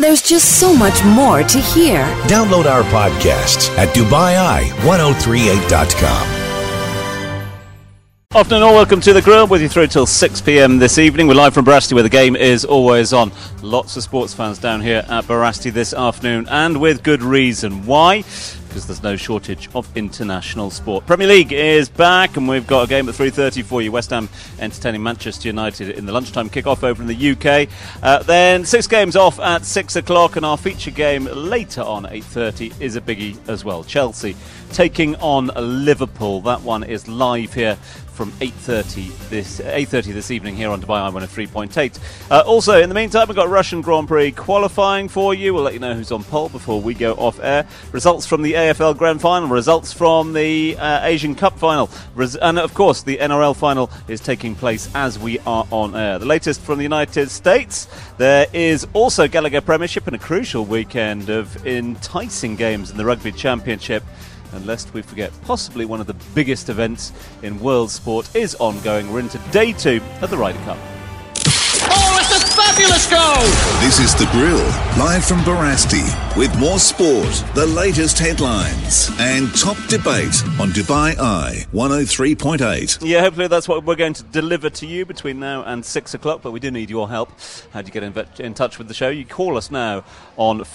There's just so much more to hear. Download our podcasts at DubaiEye1038.com. Afternoon all, welcome to The Grill, with you through till 6 p.m. this evening. We're live from Barasti, where the game is always on. Lots of sports fans down here at Barasti this afternoon, and with good reason. Why? Because there's no shortage of international sport. Premier League is back, and we've got a game at 3:30 for you. West Ham entertaining Manchester United in the lunchtime kick-off over in the UK. Then 6 games off at 6 o'clock, and our feature game later on at 8:30 is a biggie as well. Chelsea taking on Liverpool. That one is live here from 8:30 this evening here on Dubai Eye 103.8. Also, in the meantime, we've got Russian Grand Prix qualifying for you. We'll let you know who's on pole before we go off air. Results from the AFL Grand Final, results from the Asian Cup Final, and of course the NRL Final is taking place as we are on air. The latest from the United States. There is also Gallagher Premiership and a crucial weekend of enticing games in the Rugby Championship. And lest we forget, possibly one of the biggest events in world sport is ongoing. We're into day 2 of the Ryder Cup. Oh, it's a fabulous goal! This is The Grill, live from Barasti, with more sport, the latest headlines, and top debate on Dubai Eye 103.8. Yeah, hopefully that's what we're going to deliver to you between now and 6 o'clock, but we do need your help. How do you get in touch with the show? You call us now on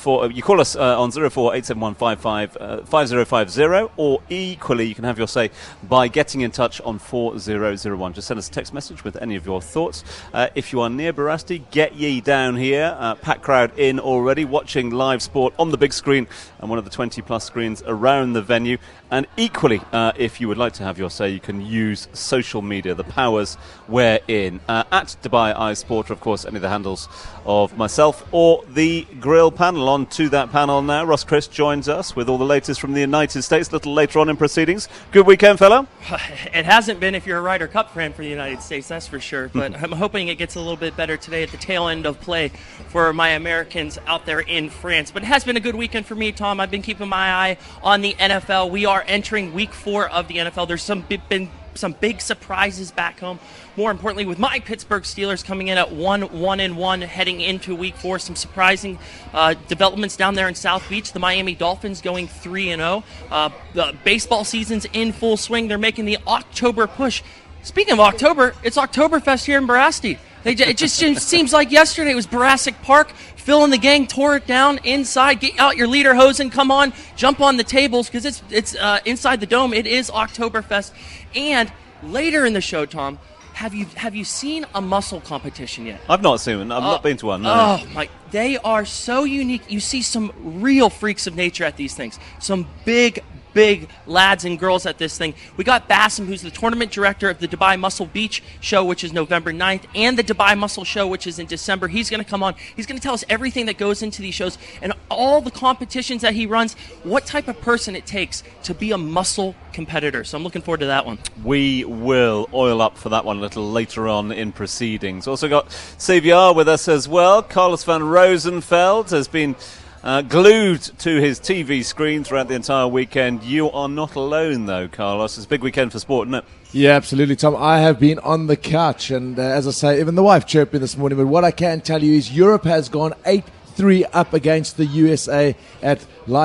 0487155050, or equally you can have your say by getting in touch on 4001. Just send us a text message with any of your thoughts. If you are near Barasti, get ye down here. Packed crowd in already, watching live sport on the big screen and one of the 20 plus screens around the venue. And equally, if you would like to have your say, you can use social media. The powers we're in. At Dubai Eye Sport, of course, any of the handles of myself or the Grill panel. On to that panel now. Ross Chris joins us with all the latest from the United States a little later on in proceedings. Good weekend, fella. It hasn't been if you're a Ryder Cup fan for the United States, that's for sure. But I'm hoping it gets a little bit better today at the tail end of play for my Americans out there in France. But it has been a good weekend for me, Tom. I've been keeping my eye on the NFL. We are entering week 4 of the NFL. There's been some big surprises back home. More importantly, with my Pittsburgh Steelers coming in at 1-1 heading into week 4. Some surprising developments down there in South Beach. The Miami Dolphins going 3-0. The baseball season's in full swing. They're making the October push. Speaking of October, it's Oktoberfest here in Barasti. It just seems like yesterday it was Jurassic Park. Phil and the gang tore it down inside. Get out your lederhosen. Come on, jump on the tables because it's inside the dome. It is Oktoberfest. And later in the show, Tom, have you seen a muscle competition yet? I've not seen one. I've not been to one. No. Oh my! They are so unique. You see some real freaks of nature at these things. Some big lads and girls at this thing. We got Bassem, who's the tournament director of the Dubai Muscle Beach show, which is November 9th, and the Dubai Muscle show, which is in December. He's going to come on. He's going to tell us everything that goes into these shows and all the competitions that he runs, what type of person it takes to be a muscle competitor. So I'm looking forward to that one. We will oil up for that one a little later on in proceedings. Also got CVR with us as well. Carlos van Rosenfeld has been glued to his TV screen throughout the entire weekend. You are not alone, though, Carlos. It's a big weekend for sport, isn't it? Yeah, absolutely, Tom. I have been on the couch, and as I say, even the wife chirping this morning. But what I can tell you is Europe has gone 8-3 up against the USA at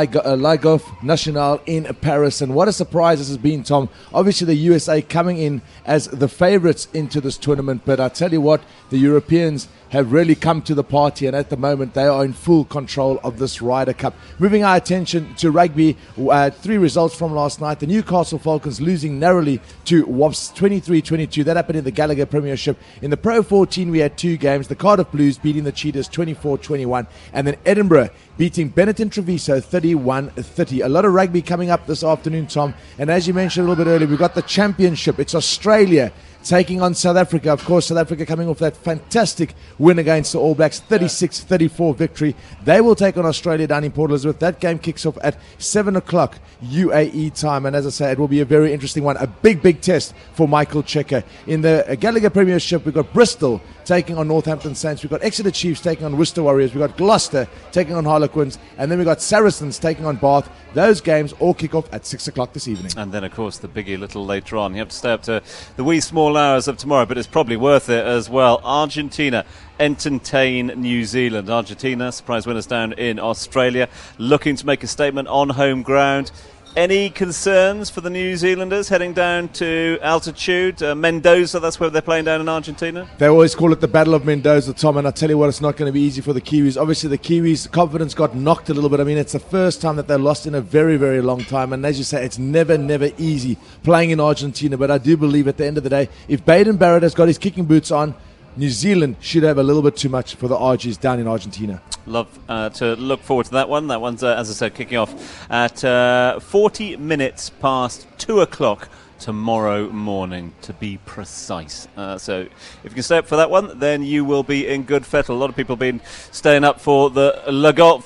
Ligue Nationale in Paris. And what a surprise this has been, Tom. Obviously, the USA coming in as the favourites into this tournament. But I tell you what, the Europeans have really come to the party, and at the moment they are in full control of this Ryder Cup. Moving our attention to rugby, 3 results from last night. The Newcastle Falcons losing narrowly to Wasps 23-22. That happened in the Gallagher Premiership. In the Pro 14 we had 2 games. The Cardiff Blues beating the Cheetahs 24-21, and then Edinburgh beating Benetton Treviso 31-30. A lot of rugby coming up this afternoon, Tom, and as you mentioned a little bit earlier, we've got the championship. It's Australia taking on South Africa. Of course, South Africa coming off that fantastic win against the All Blacks, 36-34 victory. They will take on Australia down in Port Elizabeth. That game kicks off at 7 o'clock UAE time. And as I say, it will be a very interesting one. A big test for Michael Cheika. In the Gallagher Premiership, we've got Bristol taking on Northampton Saints. We've got Exeter Chiefs taking on Worcester Warriors. We've got Gloucester taking on Harlequins. And then we've got Saracens taking on Bath. Those games all kick off at 6 o'clock this evening. And then, of course, the biggie a little later on. You have to stay up to the wee small hours of tomorrow, but it's probably worth it as well. Argentina entertain New Zealand. Argentina, surprise winners down in Australia, looking to make a statement on home ground. Any concerns for the New Zealanders heading down to altitude? Mendoza, that's where they're playing down in Argentina? They always call it the Battle of Mendoza, Tom, and I tell you what, it's not going to be easy for the Kiwis. Obviously, the Kiwis' confidence got knocked a little bit. I mean, it's the first time that they lost in a very, very long time, and as you say, it's never, never easy playing in Argentina, but I do believe at the end of the day, if Baden Barrett has got his kicking boots on, New Zealand should have a little bit too much for the Argies down in Argentina. Love to look forward to that one. That one's, as I said, kicking off at 40 minutes past 2 o'clock tomorrow morning, to be precise. So if you can stay up for that one, then you will be in good fettle. A lot of people have been staying up for the Le Golf,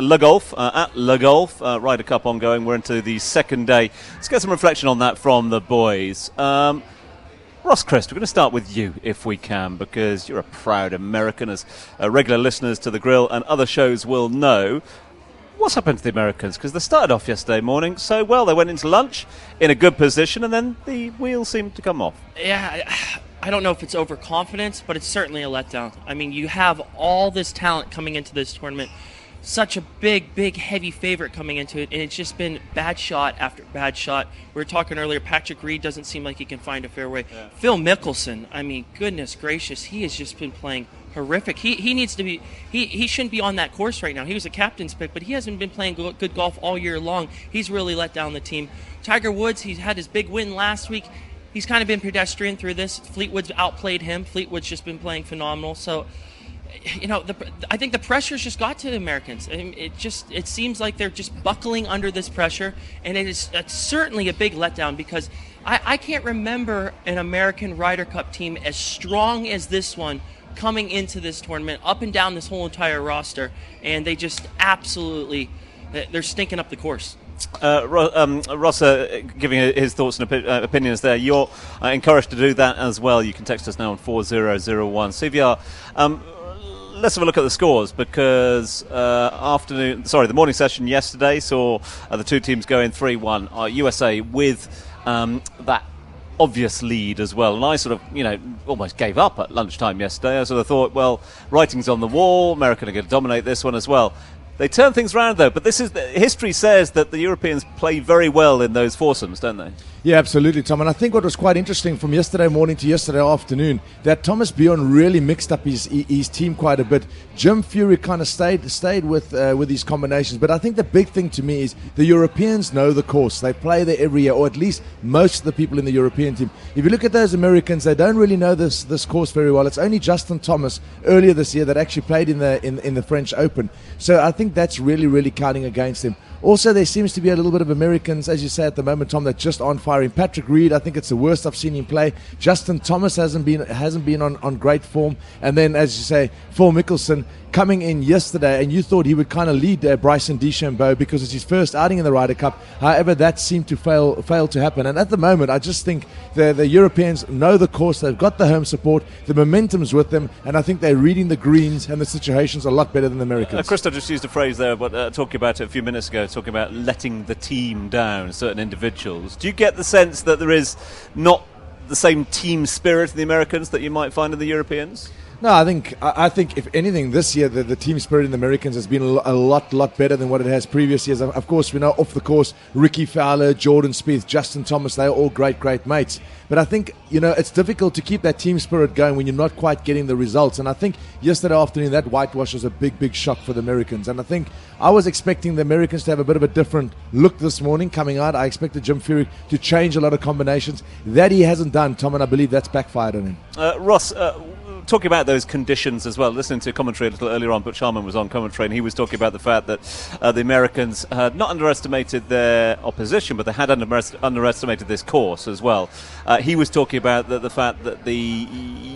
at Le Golf. Ryder Cup ongoing. We're into the second day. Let's get some reflection on that from the boys. Ross Christ, we're going to start with you if we can, because you're a proud American, as regular listeners to The Grill and other shows will know. What's happened to the Americans? Because they started off yesterday morning so well. They went into lunch in a good position, and then the wheels seemed to come off. Yeah, I don't know if it's overconfidence, but it's certainly a letdown. I mean, you have all this talent coming into this tournament. Such a big, heavy favorite coming into it, and it's just been bad shot after bad shot. We were talking earlier, Patrick Reed doesn't seem like he can find a fairway. Yeah. Phil Mickelson, I mean, goodness gracious, he has just been playing horrific. He needs to be, he shouldn't be on that course right now. He was a captain's pick, but he hasn't been playing good golf all year long. He's really let down the team. Tiger Woods, he's had his big win last week. He's kind of been pedestrian through this. Fleetwood's outplayed him. Fleetwood's just been playing phenomenal. So, you know, I think the pressure's just got to the Americans. I mean, it seems like they're just buckling under this pressure, and it's certainly a big letdown, because I can't remember an American Ryder Cup team as strong as this one coming into this tournament, up and down this whole entire roster, and they just absolutely, they're stinking up the course. Ross, giving his thoughts and opinions there. You're encouraged to do that as well. You can text us now on 4001. CVR, let's have a look at the scores, because the morning session yesterday saw the two teams going 3-1. USA with that obvious lead as well, and I sort of, almost gave up at lunchtime yesterday. I sort of thought, well, writing's on the wall, America are going to dominate this one as well. They turn things around, though, but history says that the Europeans play very well in those foursomes, don't they? Yeah, absolutely, Tom. And I think what was quite interesting from yesterday morning to yesterday afternoon, that Thomas Bjorn really mixed up his team quite a bit. Jim Furyk kind of stayed with his combinations. But I think the big thing to me is the Europeans know the course. They play there every year, or at least most of the people in the European team. If you look at those Americans, they don't really know this course very well. It's only Justin Thomas earlier this year that actually played in the French Open. So I think that's really, really counting against him. Also, there seems to be a little bit of Americans, as you say at the moment, Tom, that just aren't firing. Patrick Reed, I think it's the worst I've seen him play. Justin Thomas hasn't been on great form. And then, as you say, Phil Mickelson coming in yesterday, and you thought he would kind of lead Bryson DeChambeau because it's his first outing in the Ryder Cup. However, that seemed to fail to happen. And at the moment, I just think the Europeans know the course. They've got the home support. The momentum's with them, and I think they're reading the greens and the situations a lot better than the Americans. Christo just used a phrase there, but talking about it a few minutes ago, talking about letting the team down, certain individuals. Do you get the sense that there is not the same team spirit in the Americans that you might find in the Europeans? No, I think if anything, this year the team spirit in the Americans has been a lot better than what it has previous years. Of course, we know off the course, Ricky Fowler, Jordan Spieth, Justin Thomas, they're all great mates. But I think, it's difficult to keep that team spirit going when you're not quite getting the results. And I think yesterday afternoon, that whitewash was a big shock for the Americans. And I think I was expecting the Americans to have a bit of a different look this morning coming out. I expected Jim Furyk to change a lot of combinations. That he hasn't done, Tom, and I believe that's backfired on him. Ross, talking about those conditions as well, listening to commentary a little earlier on, Butch Harmon was on commentary, and he was talking about the fact that the Americans had not underestimated their opposition, but they had underestimated this course as well. He was talking about the fact that the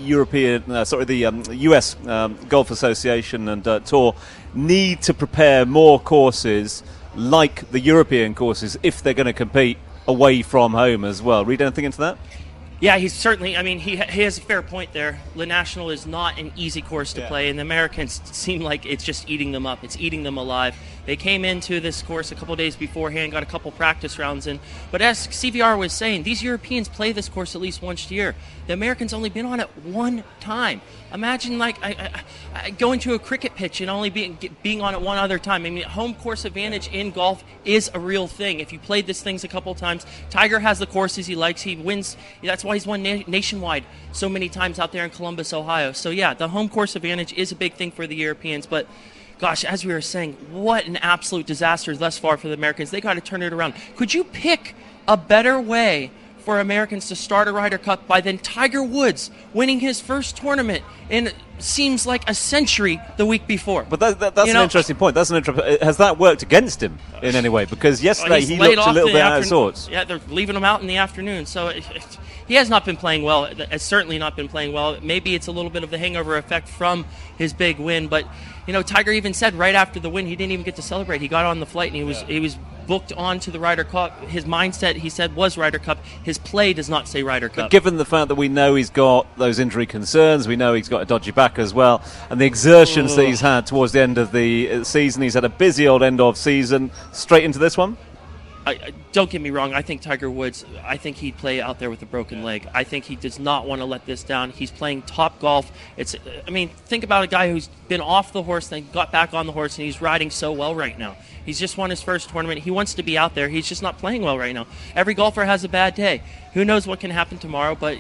US Golf Association and Tour need to prepare more courses like the European courses if they're going to compete away from home as well. Read anything into that? Yeah, he's certainly, I mean, he has a fair point there. Le National is not an easy course to play, and the Americans seem like it's just eating them up. It's eating them alive. They came into this course a couple days beforehand, got a couple practice rounds in. But as CVR was saying, these Europeans play this course at least once a year. The Americans only been on it one time. Imagine like going to a cricket pitch and only being on it one other time. I mean, home course advantage in golf is a real thing. If you played this things a couple times, Tiger has the courses he likes. He wins. That's why he's won nationwide so many times out there in Columbus, Ohio. So yeah, the home course advantage is a big thing for the Europeans. But gosh, as we were saying, what an absolute disaster thus far for the Americans. They got to turn it around. Could you pick a better way for Americans to start a Ryder Cup than Tiger Woods winning his first tournament in seems like a century the week before? But that's an interesting point. Has that worked against him in any way? Because yesterday he looked a little bit out of sorts. Yeah, they're leaving him out in the afternoon. So he has not been playing well. Has certainly not been playing well. Maybe it's a little bit of the hangover effect from his big win. But Tiger even said right after the win he didn't even get to celebrate. He got on the flight and he was booked onto the Ryder Cup. His mindset, he said, was Ryder Cup. His play does not say Ryder Cup. But given the fact that we know he's got those injury concerns, we know he's got a dodgy back as well, and the exertions that he's had towards the end of the season, he's had a busy old end of season, straight into this one? Don't get me wrong, I think Tiger Woods, I think he'd play out there with a broken leg. I think he does not want to let this down. He's playing top golf. Think about a guy who's been off the horse, then got back on the horse, and he's riding so well right now. He's just won his first tournament. He wants to be out there. He's just not playing well right now. Every golfer has a bad day. Who knows what can happen tomorrow, but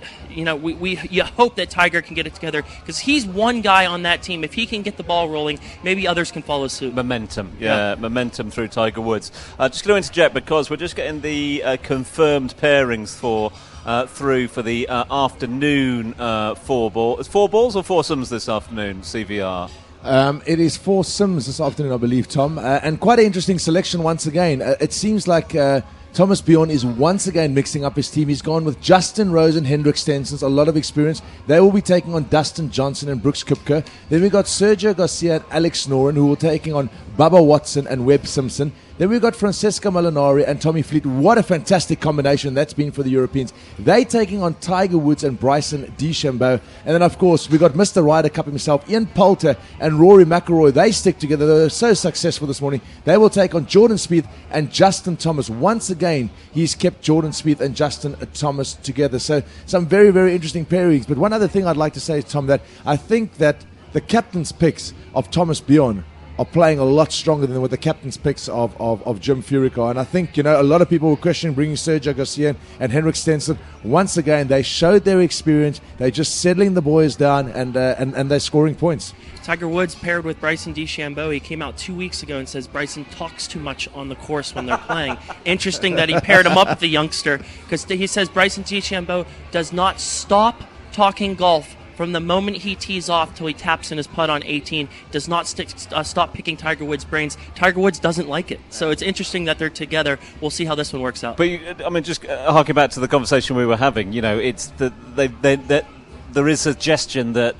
you hope that Tiger can get it together because he's one guy on that team. If he can get the ball rolling, maybe others can follow suit. Momentum, momentum through Tiger Woods. Just going to interject because we're just getting the confirmed pairings through for the afternoon four balls. 4 balls or foursomes this afternoon, CVR? It is 4 Sims this afternoon, I believe, Tom. And quite an interesting selection once again. It seems like Thomas Bjorn is once again mixing up his team. He's gone with Justin Rose and Hendrik Stenson, a lot of experience. They will be taking on Dustin Johnson and Brooks Koepka. Then we've got Sergio Garcia and Alex Noren, who will be taking on Bubba Watson and Webb Simpson. Then we've got Francesco Molinari and Tommy Fleet. What a fantastic combination that's been for the Europeans. They taking on Tiger Woods and Bryson DeChambeau. And then, of course, we've got Mr. Ryder Cup himself, Ian Poulter and Rory McIlroy. They stick together. They were so successful this morning. They will take on Jordan Spieth and Justin Thomas. Once again, he's kept Jordan Spieth and Justin Thomas together. So some very, very interesting pairings. But one other thing I'd like to say, Tom, that I think that the captain's picks of Thomas Bjorn are playing a lot stronger than what the captain's picks of Jim Furyk are. And I think, a lot of people were questioning bringing Sergio Garcia and Hendrik Stenson. Once again, they showed their experience. They're just settling the boys down and they're scoring points. Tiger Woods paired with Bryson DeChambeau. He came out 2 weeks ago and says Bryson talks too much on the course when they're playing. Interesting that he paired him up with the youngster because he says Bryson DeChambeau does not stop talking golf from the moment he tees off till he taps in his putt on 18, does not stop picking Tiger Woods' brains. Tiger Woods doesn't like it. So it's interesting that they're together. We'll see how this one works out. But, just harking back to the conversation we were having, it's that there is a suggestion that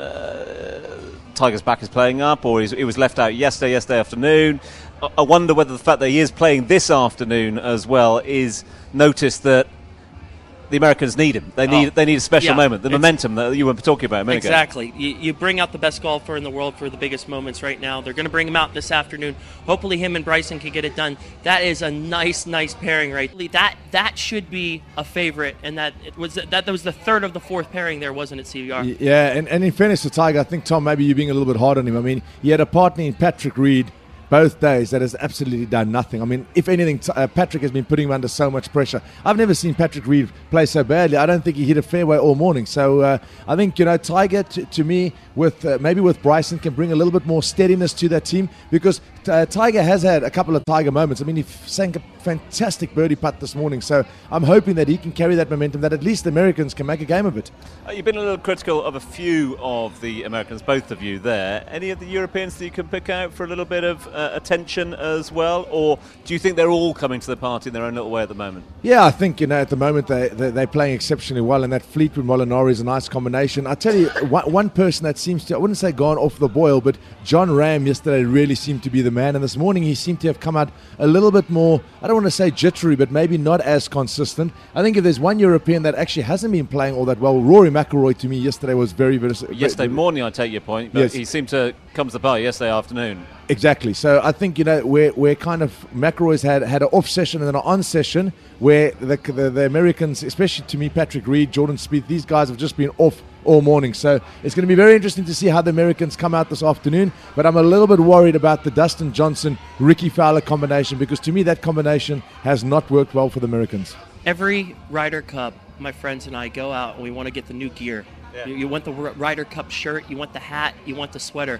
Tiger's back is playing up or he was left out yesterday afternoon. I wonder whether the fact that he is playing this afternoon as well is notice that the Americans need him. They need a special moment. The momentum that you were talking about a minute ago. Exactly. You bring out the best golfer in the world for the biggest moments right now. They're going to bring him out this afternoon. Hopefully him and Bryson can get it done. That is a nice pairing right. That should be a favorite, and that was the third of the fourth pairing there, wasn't it, CVR? Yeah, and in fairness to Tiger, I think, Tom, maybe you're being a little bit hard on him. I mean, he had a partner in Patrick Reed both days that has absolutely done nothing. I mean, if anything, Patrick has been putting him under so much pressure. I've never seen Patrick Reed play so badly. I don't think he hit a fairway all morning. So I think, Tiger, to me, maybe with Bryson, can bring a little bit more steadiness to that team because Tiger has had a couple of Tiger moments. I mean, he sank a fantastic birdie putt this morning. So I'm hoping that he can carry that momentum, that at least the Americans can make a game of it. You've been a little critical of a few of the Americans, both of you there. Any of the Europeans that you can pick out for a little bit of attention as well, or do you think they're all coming to the party in their own little way at the moment? Yeah, I think, at the moment they're playing exceptionally well, and that Fleetwood Molinari is a nice combination. I tell you, one person that seems to, I wouldn't say gone off the boil, but John Ram yesterday really seemed to be the man, and this morning he seemed to have come out a little bit more, I don't want to say jittery, but maybe not as consistent. I think if there's one European that actually hasn't been playing all that well, Rory McIlroy to me yesterday was very, very... Yesterday morning, I take your point, but yes. He seemed to come to the party yesterday afternoon. Exactly. So I think, we're kind of, McIlroy's had an off session and then an on session where the Americans, especially to me, Patrick Reed, Jordan Spieth, these guys have just been off all morning. So it's going to be very interesting to see how the Americans come out this afternoon. But I'm a little bit worried about the Dustin Johnson, Ricky Fowler combination, because to me that combination has not worked well for the Americans. Every Ryder Cup, my friends and I go out and we want to get the new gear. Yeah. You want the Ryder Cup shirt, you want the hat, you want the sweater.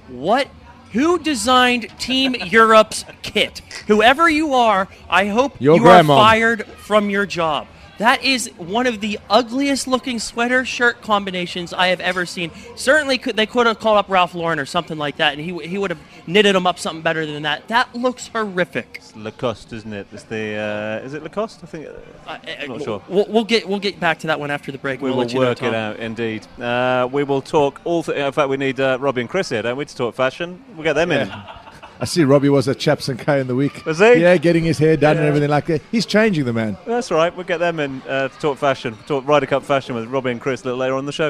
Who designed Team Europe's kit? Whoever you are, I hope you are fired from your job. That is one of the ugliest looking sweater shirt combinations I have ever seen. Certainly they could have called up Ralph Lauren or something like that, and he would have knitted them up something better than that. That looks horrific. It's Lacoste, isn't it? It's the is it Lacoste? I think I'm not sure. We'll get back to that one after the break. We will work it out, indeed. We will talk in fact, we need Robbie and Chris here, don't we, to talk fashion? We'll get them in. I see Robbie was at Chaps and K in the week. Was he? Yeah, getting his hair done and everything like that. He's changing the man. That's right. We'll get them in to talk fashion, talk Ryder Cup fashion with Robbie and Chris a little later on the show.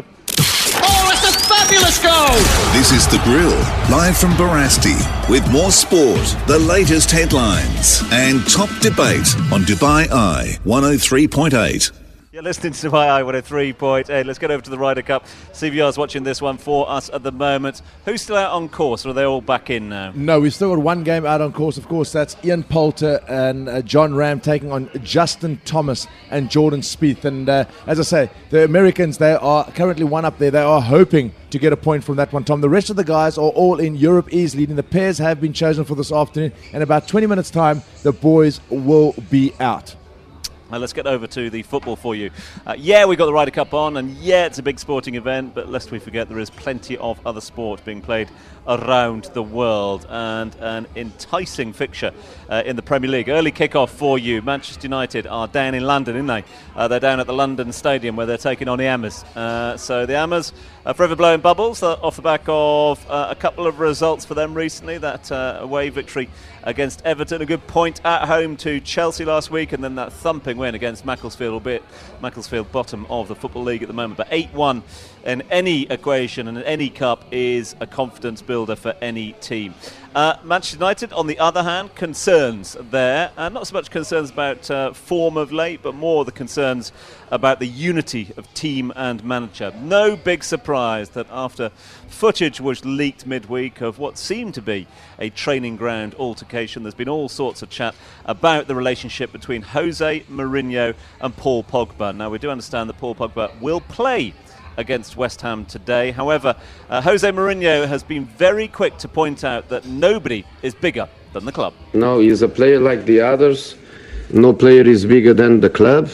Oh, it's a fabulous goal! This is The Grill, live from Barasti, with more sport, the latest headlines, and top debate on Dubai Eye 103.8. You're listening to Dubai Eye 103.8. Let's get over to the Ryder Cup. CVR's watching this one for us at the moment. Who's still out on course, or are they all back in now? No, we've still got one game out on course. Of course, that's Ian Poulter and John Ram taking on Justin Thomas and Jordan Spieth. And as I say, the Americans, they are currently one up there. They are hoping to get a point from that one, Tom. The rest of the guys are all in. Europe is leading. The pairs have been chosen for this afternoon. In about 20 minutes' time, the boys will be out. Let's get over to the football for you. We got the Ryder Cup on, and it's a big sporting event, but lest we forget there is plenty of other sport being played around the world, and an enticing fixture in the Premier League. Early kick-off for you. Manchester United are down in London, aren't they? They're down at the London Stadium where they're taking on the Hammers. So the Hammers are forever blowing bubbles off the back of a couple of results for them recently. That away victory against Everton, a good point at home to Chelsea last week, and then that thumping win against Macclesfield, albeit Macclesfield bottom of the Football League at the moment. But 8-1 in any equation and in any cup is a confidence builder for any team. Manchester United, on the other hand, concerns there. Not so much concerns about form of late, but more the concerns about the unity of team and manager. No big surprise that after footage was leaked midweek of what seemed to be a training ground altercation, there's been all sorts of chat about the relationship between Jose Mourinho and Paul Pogba. Now, we do understand that Paul Pogba will play against West Ham today. However, Jose Mourinho has been very quick to point out that nobody is bigger than the club. No, he's a player like the others. No player is bigger than the club.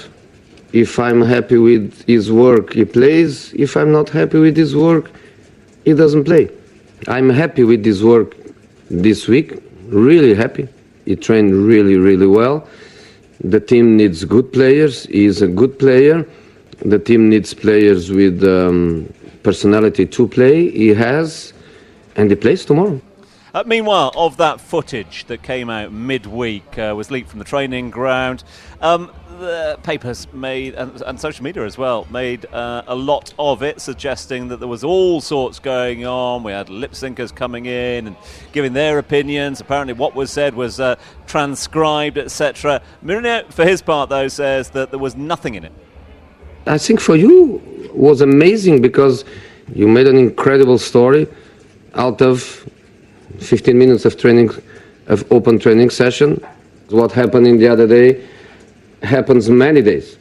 If I'm happy with his work, he plays. If I'm not happy with his work, he doesn't play. I'm happy with his work this week, really happy. He trained really, really well. The team needs good players. He's a good player. The team needs players with personality to play. He has, and he plays tomorrow. Meanwhile, of that footage that came out midweek, was leaked from the training ground, the papers made, and social media as well, made a lot of it, suggesting that there was all sorts going on. We had lip syncers coming in and giving their opinions. Apparently what was said was transcribed, etc. Mourinho, for his part, though, says that there was nothing in it. I think for you was amazing because you made an incredible story out of 15 minutes of training, of open training session. What happened in the other day happens many days.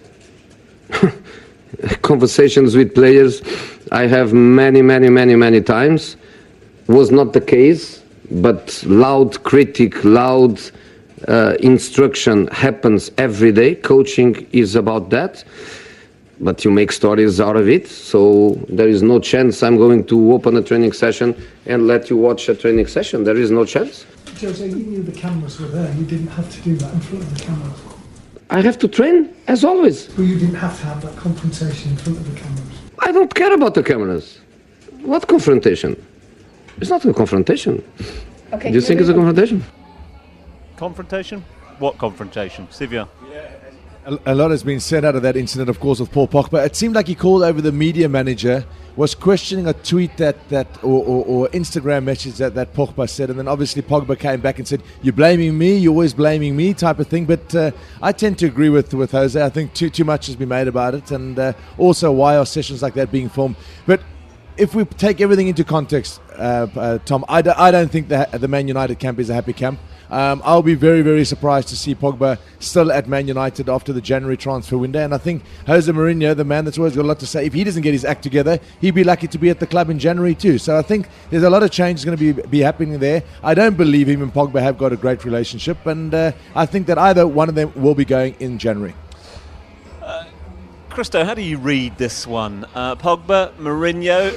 Conversations with players I have many times. Was not the case, but loud critic, loud instruction happens every day. Coaching is about that. but you make stories out of it. So there is no chance I'm going to open a training session and let you watch a training session. There is no chance. Jose, you knew the cameras were there. You didn't have to do that in front of the cameras. I have to train, as always. Well, you didn't have to have that confrontation in front of the cameras. I don't care about the cameras. What confrontation? It's not a confrontation. Okay, Do you think it's a confrontation? Confrontation? What confrontation? Sylvia? A lot has been said out of that incident, of course, with Paul Pogba. It seemed like he called over the media manager, was questioning a tweet or Instagram message that Pogba said, and then obviously Pogba came back and said, "You're blaming me, you're always blaming me," type of thing. But I tend to agree with Jose. I think too much has been made about it, and also why are sessions like that being filmed? But if we take everything into context, Tom, I don't think the Man United camp is a happy camp. I'll be very, very surprised to see Pogba still at Man United after the January transfer window. And I think Jose Mourinho, the man that's always got a lot to say, if he doesn't get his act together, he'd be lucky to be at the club in January too. So I think there's a lot of change going to be happening there. I don't believe him and Pogba have got a great relationship. And I think that either one of them will be going in January. Christo, how do you read this one? Pogba, Mourinho,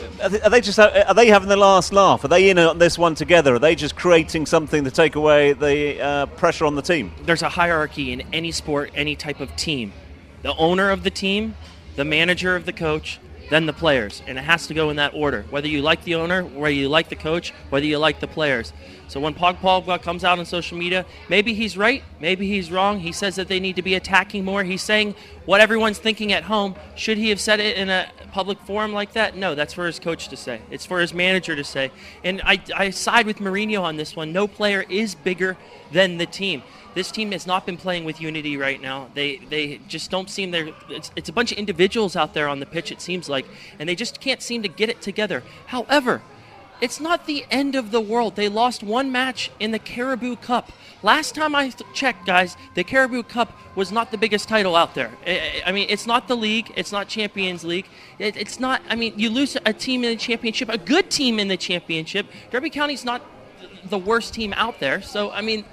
are they having the last laugh? Are they in on this one together? Are they just creating something to take away the pressure on the team? There's a hierarchy in any sport, any type of team. The owner of the team, the manager of the coach, then the players. And it has to go in that order. Whether you like the owner, whether you like the coach, whether you like the players. So when Pogba comes out on social media, maybe he's right, maybe he's wrong. He says that they need to be attacking more. He's saying what everyone's thinking at home. Should he have said it in a public forum like that? No, that's for his coach to say. It's for his manager to say. And I side with Mourinho on this one. No player is bigger than the team. This team has not been playing with unity right now. They just don't seem there. It's a bunch of individuals out there on the pitch, it seems like, and they just can't seem to get it together. However, it's not the end of the world. They lost one match in the Caribou Cup. Last time I checked, guys, the Caribou Cup was not the biggest title out there. I mean, it's not the league. It's not Champions League. It's not, I mean, you lose a team in the championship, a good team in the championship. Derby County's not the worst team out there. So, I mean,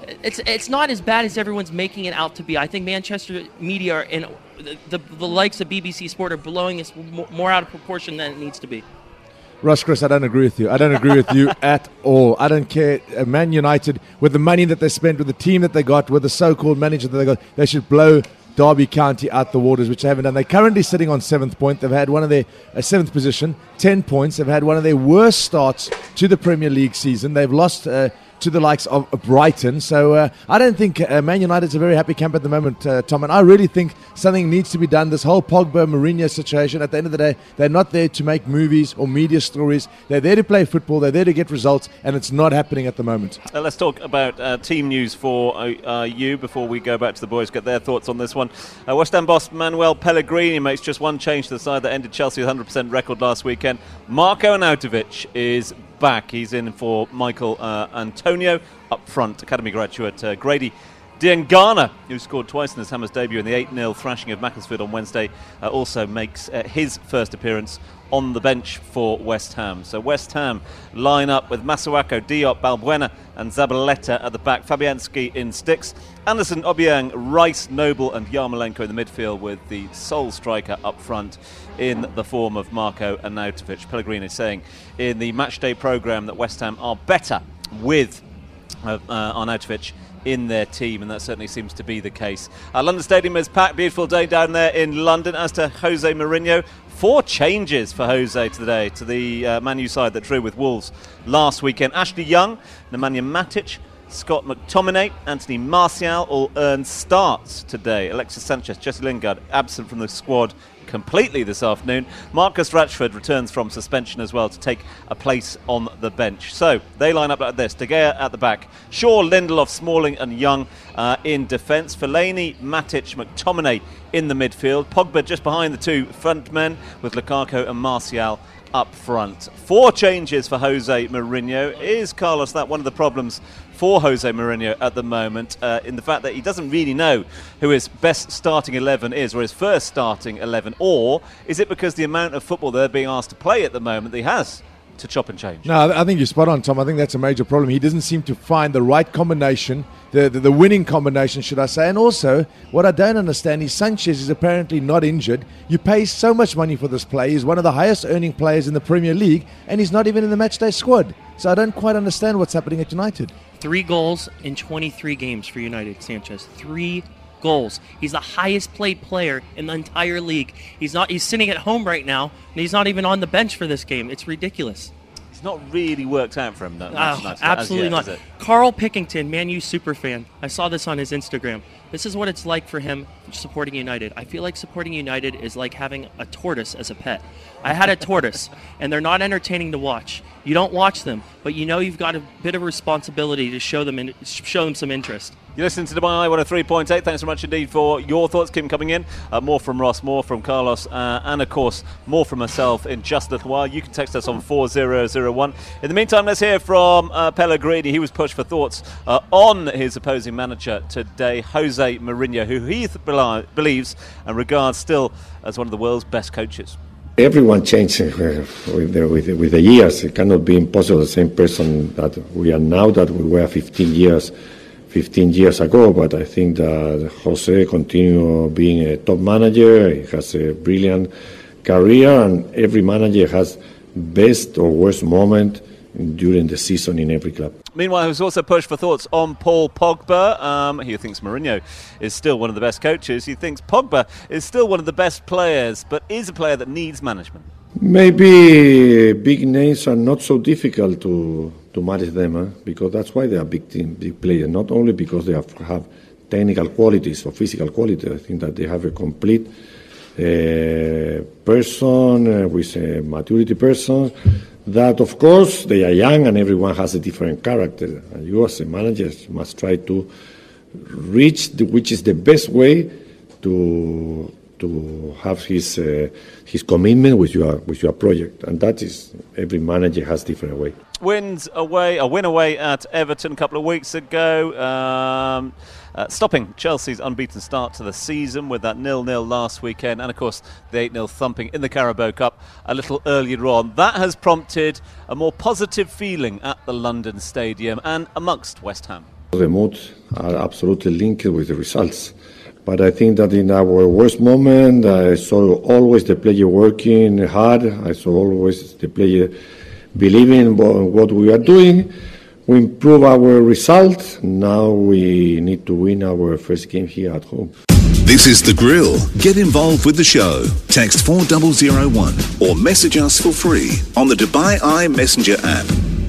it's not as bad as everyone's making it out to be. I think Manchester media and the likes of BBC Sport are blowing this more out of proportion than it needs to be. Ross, Chris, I don't agree with you. I don't agree with you at all. I don't care. Man United, with the money that they spent, with the team that they got, with the so-called manager that they got, they should blow Derby County out the waters, which they haven't done. They're currently sitting on 7th point. They've had one of their 7th position, 10 points. They've had one of their worst starts to the Premier League season. They've lost to the likes of Brighton. So I don't think Man United's a very happy camp at the moment, Tom. And I really think something needs to be done. This whole Pogba-Mourinho situation, at the end of the day, they're not there to make movies or media stories. They're there to play football. They're there to get results. And it's not happening at the moment. Let's talk about team news for you before we go back to the boys, get their thoughts on this one. West Ham boss Manuel Pellegrini makes just one change to the side that ended Chelsea's 100% record last weekend. Marko Arnautovic is back. He's in for Michael Antonio up front. Academy graduate Grady Diangana, who scored twice in his Hammers debut in the 8-0 thrashing of Macclesfield on Wednesday, also makes his first appearance on the bench for West Ham. So West Ham line up with Masuako, Diop, Balbuena and Zabaleta at the back. Fabianski in sticks. Anderson, Obiang, Rice, Noble and Yarmolenko in the midfield, with the sole striker up front in the form of Marko Arnautovic. Pellegrini saying in the matchday programme that West Ham are better with Arnautovic in their team, and that certainly seems to be the case. London Stadium is packed. Beautiful day down there in London. As to Jose Mourinho, 4 changes for Jose today to the Man U side that drew with Wolves last weekend. Ashley Young, Nemanja Matic, Scott McTominay, Anthony Martial all earned starts today. Alexis Sanchez, Jesse Lingard absent from the squad completely this afternoon. Marcus Rashford returns from suspension as well to take a place on the bench. So they line up like this: De Gea at the back, Shaw, Lindelof, Smalling and Young in defence, Fellaini, Matic, McTominay in the midfield, Pogba just behind the 2 front men with Lukaku and Martial up front. 4 changes for Jose Mourinho. Is, Carlos, that one of the problems for Jose Mourinho at the moment, in the fact that he doesn't really know who his best starting 11 is, or his first starting 11, or is it because the amount of football they're being asked to play at the moment that he has to chop and change. No, I think you're spot on, Tom. I think that's a major problem. He doesn't seem to find the right combination, the winning combination, should I say. And also, what I don't understand is Sanchez is apparently not injured. You pay so much money for this player. He's one of the highest earning players in the Premier League, and he's not even in the matchday squad. So I don't quite understand what's happening at United. 3 goals in 23 games for United, Sanchez. 3 goals. He's the highest paid player in the entire league. He's sitting at home right now, and he's not even on the bench for this game. It's ridiculous. It's not really worked out for him. Absolutely not. Carl Pickington, Man U superfan. I saw this on his Instagram. This is what it's like for him supporting United. I feel like supporting United is like having a tortoise as a pet. I had a tortoise, and they're not entertaining to watch. You don't watch them, but you know you've got a bit of responsibility to show them some interest. You listen to Dubai 103.8. Thanks so much indeed for your thoughts. Keep them coming in. More from Ross, more from Carlos, and of course, more from myself in just a little while. You can text us on 4001. In the meantime, let's hear from Pellegrini. He was pushed for thoughts on his opposing manager today, Jose Mourinho, who he believes and regards still as one of the world's best coaches. Everyone changes with the years. It cannot be impossible the same person that we are now that we were 15 years ago, but I think that Jose continues being a top manager. He has a brilliant career, and every manager has best or worst moment during the season in every club. Meanwhile, he was also pushed for thoughts on Paul Pogba. He thinks Mourinho is still one of the best coaches. He thinks Pogba is still one of the best players, but is a player that needs management. Maybe big names are not so difficult to manage them, because that's why they are big players. Not only because they have technical qualities or physical qualities. I think that they have a complete person with a maturity person. That, of course, they are young and everyone has a different character. And you as a manager must try to reach which is the best way to have his commitment with your project. And that is, every manager has different way. Win away at Everton a couple of weeks ago. Stopping Chelsea's unbeaten start to the season with that 0-0 last weekend, and of course the 8-0 thumping in the Carabao Cup a little earlier on. That has prompted a more positive feeling at the London Stadium and amongst West Ham. The mood are absolutely linked with the results, but I think that in our worst moment I saw always the player working hard. I saw always the player believing in what we are doing. We improve our results. Now we need to win our first game here at home. This is The Grill. Get involved with the show. Text 4001 or message us for free on the Dubai Eye Messenger app.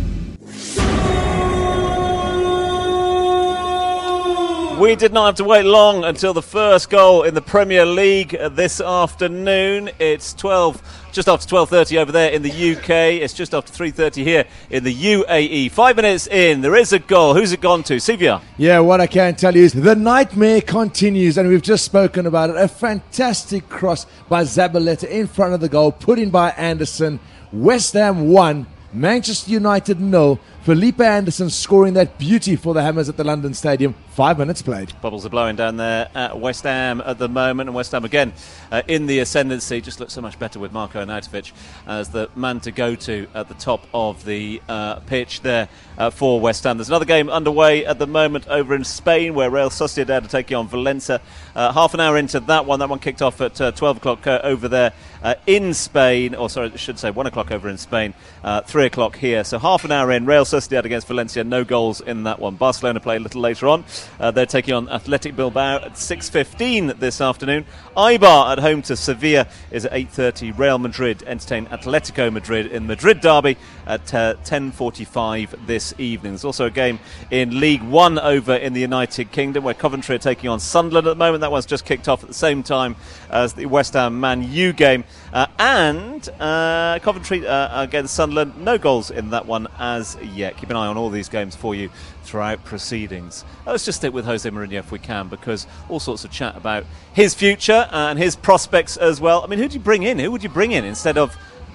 We did not have to wait long until the first goal in the Premier League this afternoon. It's just after 12:30 over there in the UK. It's just after 3:30 here in the UAE. 5 minutes in, there is a goal. Who's it gone to? Sivia. Yeah, what I can tell you is the nightmare continues, and we've just spoken about it. A fantastic cross by Zabaleta in front of the goal, put in by Anderson. West Ham 1, Manchester United 0. Felipe Anderson scoring that beauty for the Hammers at the London Stadium. 5 minutes played. Bubbles are blowing down there at West Ham at the moment, and West Ham again in the ascendancy. Just looks so much better with Marko Arnautovic as the man to go to at the top of the pitch there for West Ham. There's another game underway at the moment over in Spain where Real Sociedad are taking on Valencia. Half an hour into that one kicked off at 12 o'clock over there in Spain, or sorry, I should say 1 o'clock over in Spain, 3 o'clock here. So half an hour in, Real Sociedad against Valencia, no goals in that one. Barcelona play a little later on. They're taking on Athletic Bilbao at 6:15 this afternoon. Eibar at home to Sevilla is at 8:30. Real Madrid entertain Atletico Madrid in Madrid derby at 10:45 this evening. There's also a game in League One over in the United Kingdom where Coventry are taking on Sunderland at the moment. That one's just kicked off at the same time as the West Ham Man U game. And Coventry against Sunderland, no goals in that one as yet. Keep an eye on all these games for you throughout proceedings. Let's just stick with Jose Mourinho if we can, because all sorts of chat about his future and his prospects as well. I mean, who would you bring in? Who would you bring in instead of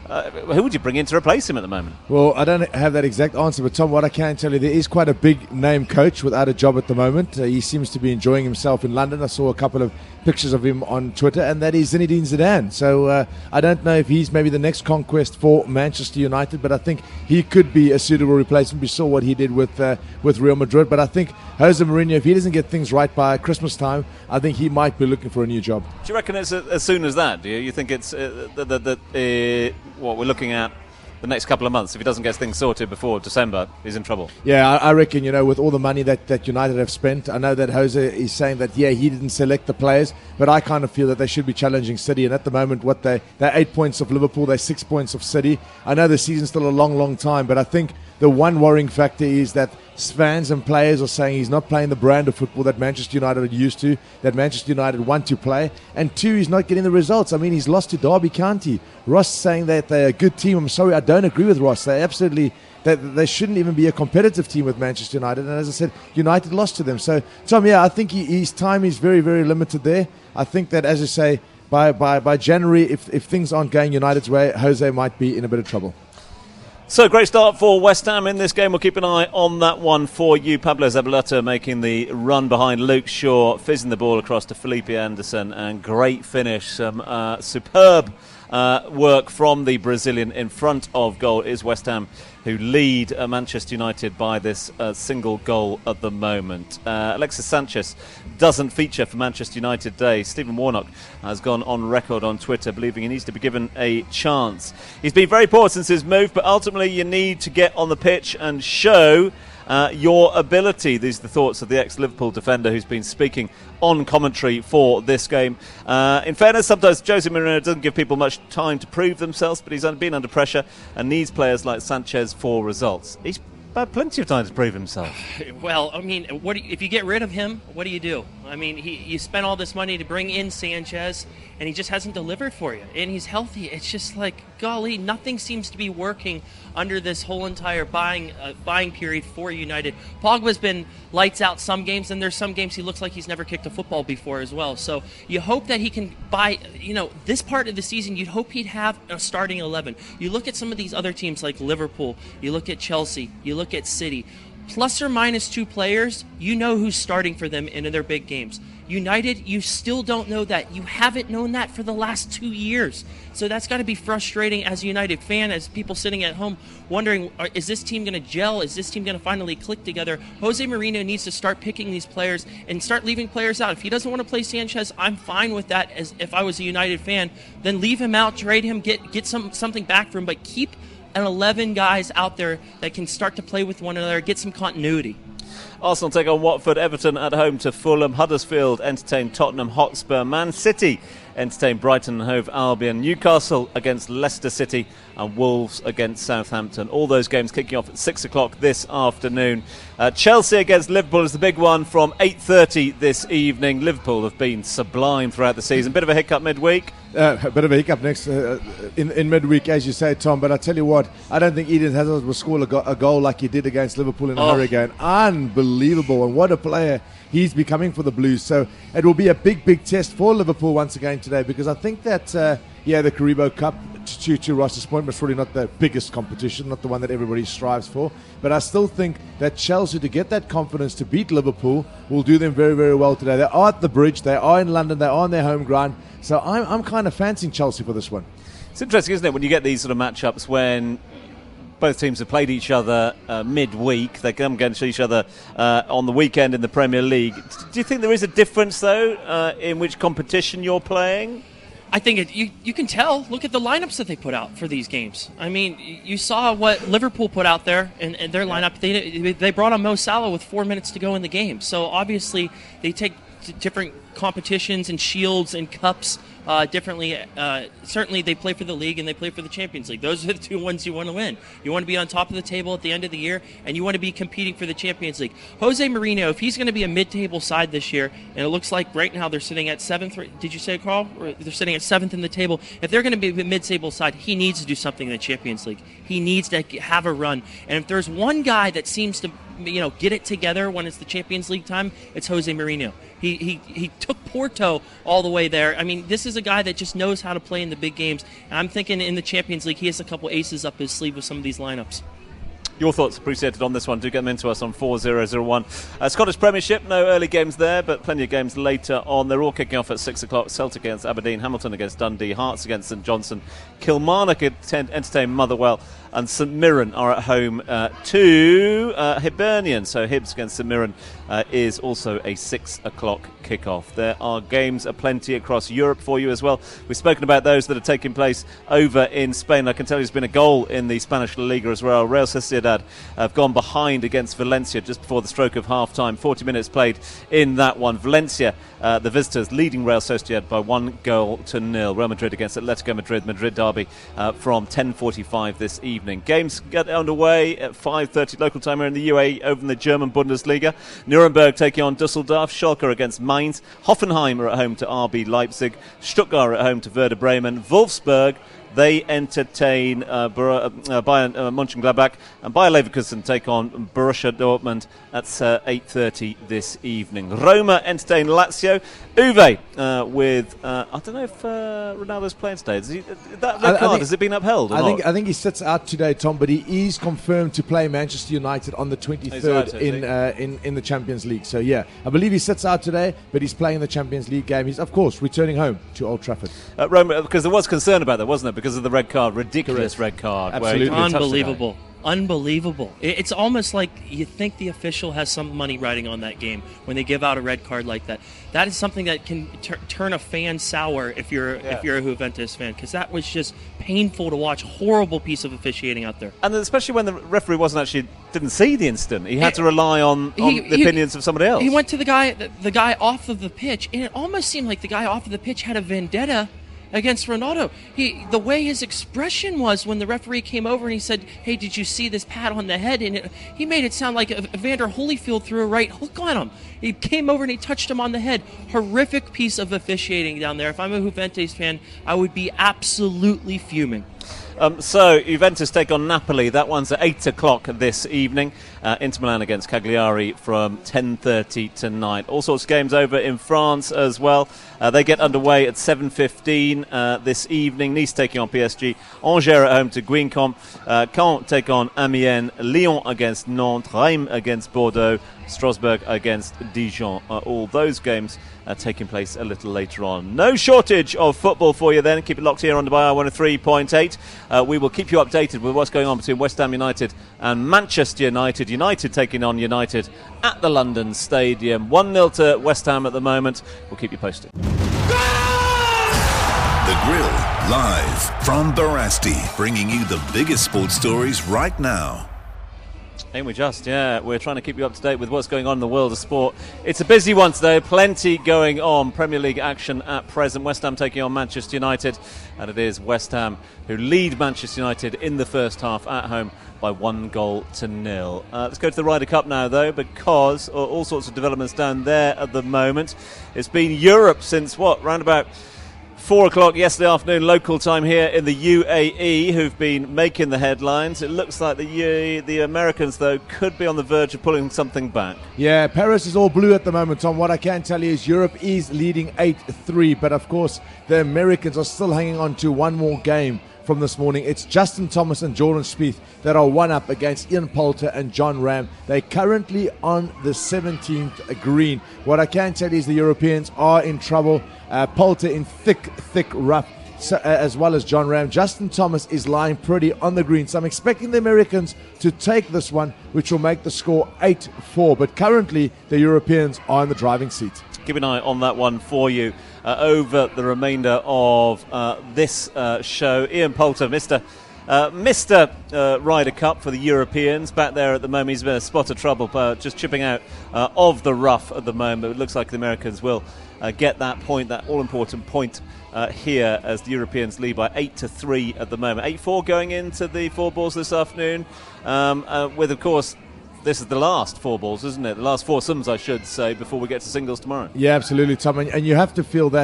who would you bring in to replace him at the moment? Well, I don't have that exact answer, but Tom, what I can tell you, there is quite a big name coach without a job at the moment. He seems to be enjoying himself in London. I saw a couple of pictures of him on Twitter, and that is Zinedine Zidane. So I don't know if he's maybe the next conquest for Manchester United, but I think he could be a suitable replacement. We saw what he did with Real Madrid, but I think Jose Mourinho, if he doesn't get things right by Christmas time, I think he might be looking for a new job. Do you reckon it's as soon as that? Do you think it's what we're looking at the next couple of months? If he doesn't get things sorted before December, he's in trouble. Yeah, I reckon, with all the money that United have spent, I know that Jose is saying that, he didn't select the players, but I kind of feel that they should be challenging City. And at the moment, they're 8 points of Liverpool, they're 6 points of City. I know the season's still a long, long time, but I think the one worrying factor is that fans and players are saying he's not playing the brand of football that Manchester United are used to, that Manchester United want to play. And two, he's not getting the results. I mean, he's lost to Derby County. Ross saying that they're a good team. I'm sorry, I don't agree with Ross. They shouldn't even be a competitive team with Manchester United. And as I said, United lost to them. So, Tom, I think his time is very, very limited there. I think that, as I say, by January, if things aren't going United's way, Jose might be in a bit of trouble. So, great start for West Ham in this game. We'll keep an eye on that one for you. Pablo Zabaleta making the run behind Luke Shaw, fizzing the ball across to Felipe Anderson, and great finish. Some superb work from the Brazilian in front of goal. It is West Ham who lead Manchester United by this single goal at the moment. Alexis Sanchez doesn't feature for Manchester United today. Stephen Warnock has gone on record on Twitter believing he needs to be given a chance. He's been very poor since his move, but ultimately you need to get on the pitch and show your ability. These are the thoughts of the ex-Liverpool defender who's been speaking on commentary for this game. In fairness, sometimes Jose Mourinho doesn't give people much time to prove themselves, but he's been under pressure and needs players like Sanchez for results. He's had plenty of time to prove himself. Well, I mean, if you get rid of him, what do you do? I mean, you spent all this money to bring in Sanchez, and he just hasn't delivered for you. And he's healthy. It's just like, golly, nothing seems to be working under this whole entire buying period for United. Pogba's been lights out some games, and there's some games he looks like he's never kicked a football before as well. So you hope that he can buy, this part of the season, you'd hope he'd have a starting 11. You look at some of these other teams like Liverpool, you look at Chelsea, you look at City. Plus or minus 2 players, you know who's starting for them in their big games. United, you still don't know that. You haven't known that for the last 2 years. So that's got to be frustrating as a United fan, as people sitting at home wondering, is this team going to gel? Is this team going to finally click together? Jose Mourinho needs to start picking these players and start leaving players out. If he doesn't want to play Sanchez, I'm fine with that. As if I was a United fan, then leave him out, trade him, get something back for him, but keep an 11 guys out there that can start to play with one another, get some continuity. Arsenal take on Watford, Everton at home to Fulham, Huddersfield entertain Tottenham Hotspur, Man City entertain Brighton and Hove Albion, Newcastle against Leicester City, and Wolves against Southampton. All those games kicking off at 6 o'clock this afternoon. Chelsea against Liverpool is the big one from 8:30 this evening. Liverpool have been sublime throughout the season. Bit of a hiccup midweek. A bit of a hiccup next in midweek, as you say, Tom. But I tell you what, I don't think Eden Hazard will score a goal like he did against Liverpool in a hurry again. Unbelievable. And what a player he's becoming for the Blues. So it will be a big test for Liverpool once again today, because I think that, the Carabao Cup, to Ross's point, was probably not the biggest competition, not the one that everybody strives for. But I still think that Chelsea, to get that confidence to beat Liverpool, will do them very, very well today. They are at the Bridge, they are in London, they are on their home ground. So I'm kind of fancying Chelsea for this one. It's interesting, isn't it, when you get these sort of matchups when both teams have played each other midweek. They come against each other on the weekend in the Premier League. Do you think there is a difference, though, in which competition you're playing? I think you can tell. Look at the lineups that they put out for these games. I mean, you saw what Liverpool put out there in their lineup. They brought on Mo Salah with 4 minutes to go in the game. So obviously they take different competitions and shields and cups differently. Certainly they play for the league and they play for the Champions League. Those are the two ones you want to win. You want to be on top of the table at the end of the year, and you want to be competing for the Champions League. Jose Mourinho, if he's going to be a mid-table side this year, and it looks like right now they're sitting at 7th. Did you say, Carl? They're sitting at 7th in the table. If they're going to be a mid-table side, he needs to do something in the Champions League. He needs to have a run. And if there's one guy that seems to get it together when it's the Champions League time, it's Jose Mourinho. He took Porto all the way there. I mean, this is a guy that just knows how to play in the big games. And I'm thinking in the Champions League, he has a couple aces up his sleeve with some of these lineups. Your thoughts appreciated on this one. Do get them into us on 4001. Scottish Premiership, no early games there, but plenty of games later on. They're all kicking off at 6 o'clock. Celtic against Aberdeen, Hamilton against Dundee, Hearts against St Johnstone, Kilmarnock entertain Motherwell, and St Mirren are at home to Hibernian. So Hibs against St Mirren is also a 6 o'clock kickoff. There are games aplenty across Europe for you as well. We've spoken about those that are taking place over in Spain. I can tell you there's been a goal in the Spanish La Liga as well. Real Sociedad have gone behind against Valencia just before the stroke of half-time. 40 minutes played in that one. Valencia, the visitors, leading Real Sociedad by 1-0. Real Madrid against Atletico Madrid derby from 10:45 this evening. Games get underway at 5:30 local time here in the UAE over in the German Bundesliga. Nuremberg taking on Dusseldorf. Schalke against Mainz. Hoffenheim are at home to RB Leipzig. Stuttgart are at home to Werder Bremen. Wolfsburg, they entertain Bayern Mönchengladbach, and Bayer Leverkusen take on Borussia Dortmund. That's 8:30 this evening. Roma entertain Lazio. Uwe with I don't know if Ronaldo's playing today. That red card, has it been upheld? Or I think he sits out today, Tom, but he is confirmed to play Manchester United on the 23rd in the Champions League. So yeah, I believe he sits out today, but he's playing the Champions League game. He's of course returning home to Old Trafford. Roma, because there was concern about that, wasn't there? Because of the red card, ridiculous red card. Absolutely. Unbelievable. Unbelievable. It's almost like you think the official has some money riding on that game when they give out a red card like that. That is something that can turn a fan sour if you're a Juventus fan, because that was just painful to watch. Horrible piece of officiating out there. And especially when the referee didn't see the incident. He had to rely on the opinions of somebody else. He went to the guy off of the pitch, and it almost seemed like the guy off of the pitch had a vendetta against Ronaldo. The way his expression was when the referee came over and he said, "Hey, did you see this pat on the head?" And he made it sound like Evander Holyfield threw a right hook on him. He came over and he touched him on the head. Horrific piece of officiating down there. If I'm a Juventus fan, I would be absolutely fuming. So Juventus take on Napoli. That one's at 8 o'clock this evening. Inter Milan against Cagliari from 10:30 tonight. All sorts of games over in France as well. They get underway at 7:15 this evening. Nice taking on PSG. Angers at home to Guingamp. Caen take on Amiens. Lyon against Nantes. Reims against Bordeaux. Strasbourg against Dijon. All those games taking place a little later on. No shortage of football for you then. Keep it locked here on Dubai 103.8. We will keep you updated with what's going on between West Ham United and Manchester United. United taking on United at the London Stadium. 1-0 to West Ham at the moment. We'll keep you posted. The Grill, live from Barasti, bringing you the biggest sports stories right now. Ain't we just? Yeah, we're trying to keep you up to date with what's going on in the world of sport. It's a busy one today, plenty going on. Premier League action at present. West Ham taking on Manchester United, and it is West Ham who lead Manchester United in the first half at home by 1-0. Let's go to the Ryder Cup now, though, because all sorts of developments down there at the moment. It's been Europe since, round about 4 o'clock yesterday afternoon local time here in the UAE, who've been making the headlines. It looks like the Americans, though, could be on the verge of pulling something back. Yeah, Paris is all blue at the moment, Tom. What I can tell you is Europe is leading 8-3, but of course the Americans are still hanging on to one more game from this morning. It's Justin Thomas and Jordan Spieth that are one up against Ian Poulter and John Ram. They're currently on the 17th green. What I can tell you is the Europeans are in trouble. Poulter in thick rough, as well as John Ram. Justin Thomas is lying pretty on the green, so I'm expecting the Americans to take this one, which will make the score 8-4. But currently, the Europeans are in the driving seat. Keep an eye on that one for you over the remainder of this show. Ian Poulter, Mr. Ryder Cup for the Europeans, back there at the moment. He's been a spot of trouble, just chipping out of the rough at the moment. It looks like the Americans will get that point, that all-important point here, as the Europeans lead by 8-3 at the moment. 8-4 going into the four balls this afternoon, with, of course, this is the last four balls, isn't it? The last foursomes, I should say, before we get to singles tomorrow. Yeah, absolutely, Tom. And you have to feel that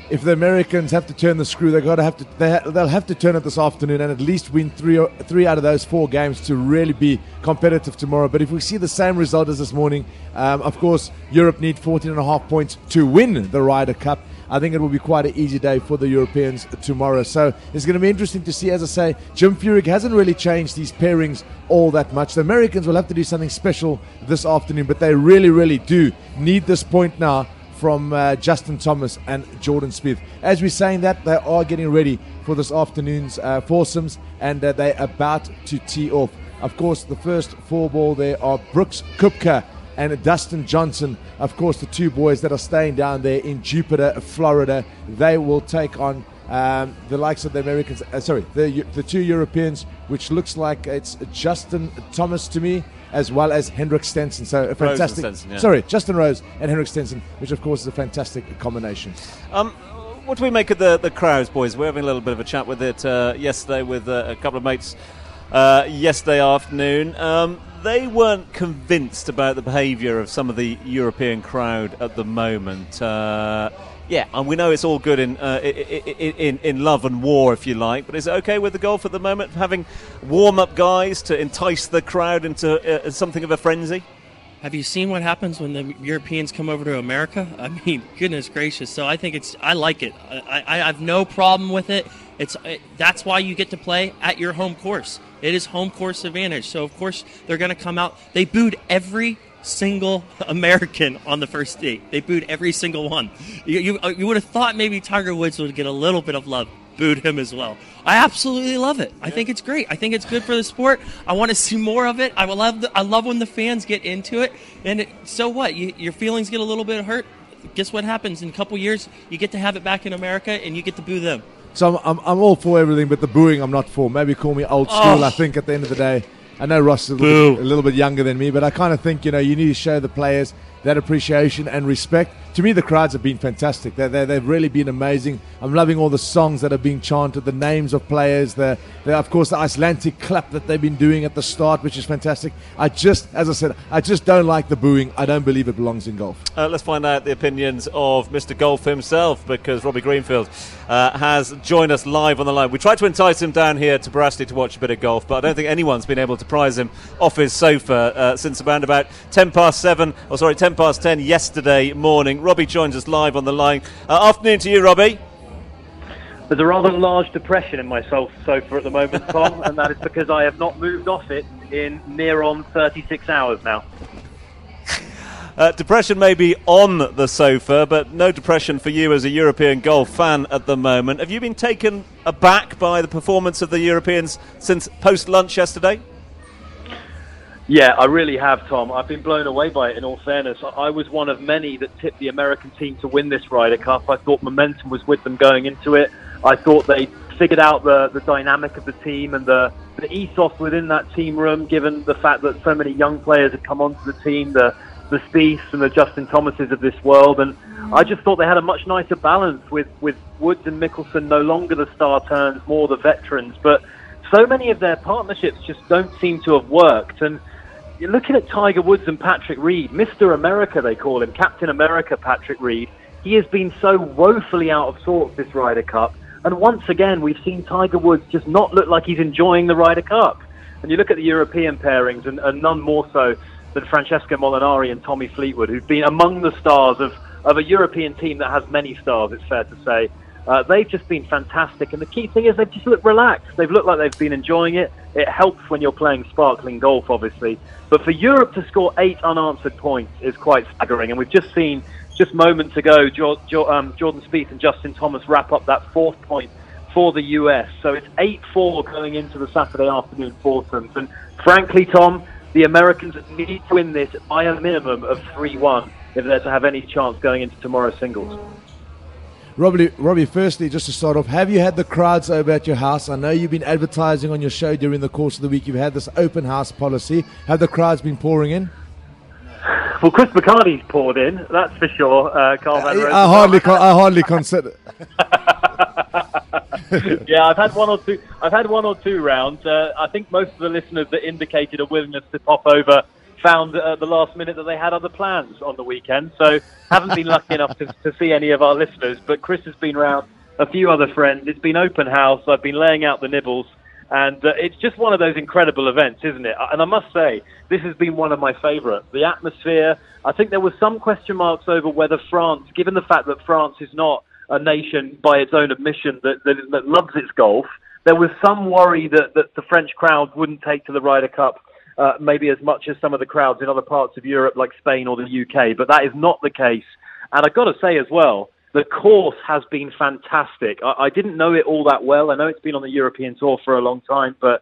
if the Americans have to turn the screw, they'll have to turn it this afternoon and at least win three out of those 4 games to really be competitive tomorrow. But if we see the same result as this morning, of course, Europe need 14.5 points to win the Ryder Cup. I think it will be quite an easy day for the Europeans tomorrow. So it's going to be interesting to see. As I say, Jim Furyk hasn't really changed these pairings all that much. The Americans will have to do something special this afternoon, but they really, really do need this point now from Justin Thomas and Jordan Spieth. As we're saying that, they are getting ready for this afternoon's foursomes, and they're about to tee off. Of course, the first 4 ball there are Brooks Koepka and Dustin Johnson. Of course, the 2 boys that are staying down there in Jupiter, Florida. They will take on the likes of the Americans, the 2 Europeans, which looks like it's Justin Thomas to me, as well as Henrik Stenson. So a fantastic, Justin Rose and Henrik Stenson, which of course is a fantastic combination. What do we make of the crowds, boys? We're having a little bit of a chat with it yesterday with a couple of mates yesterday afternoon. They weren't convinced about the behaviour of some of the European crowd at the moment. And we know it's all good in love and war, if you like, but is it okay with the golf at the moment, having warm-up guys to entice the crowd into something of a frenzy? Have you seen what happens when the Europeans come over to America? I mean, goodness gracious. So I think I like it. I have no problem with it. That's why you get to play at your home course. It is home course advantage. So, of course, they're going to come out. They booed every single American on the first day. They booed every single one. You would have thought maybe Tiger Woods would get a little bit of love. Booed him as well. I absolutely love it. I think it's great. I think it's good for the sport. I want to see more of it. I love when the fans get into it. And so what? Your feelings get a little bit hurt. Guess what happens? In a couple years, you get to have it back in America, and you get to boo them. So I'm all for everything, but the booing I'm not for. Maybe call me old school. I think at the end of the day, I know Ross is a little bit younger than me, but I kind of think, you need to show the players that appreciation and respect. To me, the crowds have been fantastic. They've really been amazing. I'm loving all the songs that are being chanted, the names of players, of course, the Icelandic clap that they've been doing at the start, which is fantastic. As I said, I just don't like the booing. I don't believe it belongs in golf. Let's find out the opinions of Mr. Golf himself, because Robbie Greenfield has joined us live on the line. We tried to entice him down here to Barasti to watch a bit of golf, but I don't think anyone's been able to prise him off his sofa since around about 10 past 10 yesterday morning. Robbie joins us live on the line. Afternoon to you, Robbie. There's a rather large depression in my sofa at the moment, Tom, and that is because I have not moved off it in near on 36 hours now. Depression may be on the sofa, but no depression for you as a European golf fan at the moment. Have you been taken aback by the performance of the Europeans since post-lunch yesterday? Yeah, I really have, Tom. I've been blown away by it, in all fairness. I was one of many that tipped the American team to win this Ryder Cup. I thought momentum was with them going into it. I thought they figured out the dynamic of the team and the ethos within that team room, given the fact that so many young players had come onto the team, the Spieths and the Justin Thomases of this world. And I just thought they had a much nicer balance with Woods and Mickelson no longer the star turns, more the veterans. But so many of their partnerships just don't seem to have worked. And you're looking at Tiger Woods and Patrick Reed, Mr. America they call him, Captain America Patrick Reed. He has been so woefully out of sorts this Ryder Cup. And once again, we've seen Tiger Woods just not look like he's enjoying the Ryder Cup. And you look at the European pairings, and none more so than Francesco Molinari and Tommy Fleetwood, who've been among the stars of a European team that has many stars, it's fair to say. They've just been fantastic. And the key thing is they've just looked relaxed. They've looked like they've been enjoying it. It helps when you're playing sparkling golf, obviously. But for Europe to score 8 unanswered points is quite staggering. And we've just seen, just moments ago, Jordan Spieth and Justin Thomas wrap up that 4th point for the US. So it's 8-4 going into the Saturday afternoon foursomes. And frankly, Tom, the Americans need to win this by a minimum of 3-1 if they're to have any chance going into tomorrow's singles. Robbie, firstly, just to start off, have you had the crowds over at your house? I know you've been advertising on your show during the course of the week. You've had this open house policy. Have the crowds been pouring in? Well, Chris McCarthy's poured in, that's for sure. Carl Van Rosen. I hardly consider. Yeah, I've had one or two rounds. I think most of the listeners that indicated a willingness to pop over found at the last minute that they had other plans on the weekend. So haven't been lucky enough to see any of our listeners. But Chris has been round, a few other friends. It's been open house. I've been laying out the nibbles. And it's just one of those incredible events, isn't it? And I must say, this has been one of my favourite. The atmosphere, I think there were some question marks over whether France, given the fact that France is not a nation by its own admission that loves its golf, there was some worry that the French crowd wouldn't take to the Ryder Cup maybe as much as some of the crowds in other parts of Europe like Spain or the UK, but that is not the case. And I've got to say as well, the course has been fantastic. I didn't know it all that well. I know it's been on the European Tour for a long time, but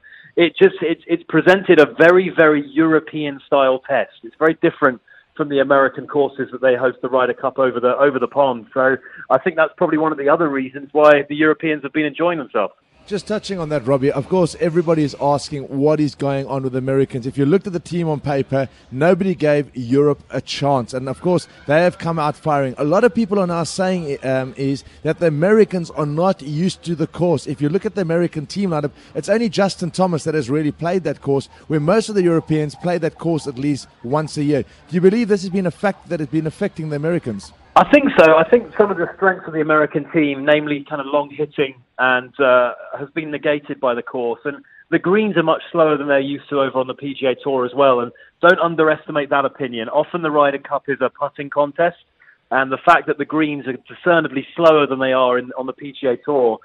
it's presented a very, very European-style test. It's very different from the American courses that they host the Ryder Cup over the pond. So I think that's probably one of the other reasons why the Europeans have been enjoying themselves. Just touching on that, Robbie, of course, everybody is asking what is going on with the Americans. If you looked at the team on paper, nobody gave Europe a chance. And, of course, they have come out firing. A lot of people are now saying is that the Americans are not used to the course. If you look at the American team lineup, it's only Justin Thomas that has really played that course, where most of the Europeans play that course at least once a year. Do you believe this has been a fact that has been affecting the Americans? I think so. I think some of the strengths of the American team, namely kind of long hitting, and has been negated by the course. And the greens are much slower than they're used to over on the PGA Tour as well. And don't underestimate that opinion. Often the Ryder Cup is a putting contest, and the fact that the greens are discernibly slower than they are on the PGA Tour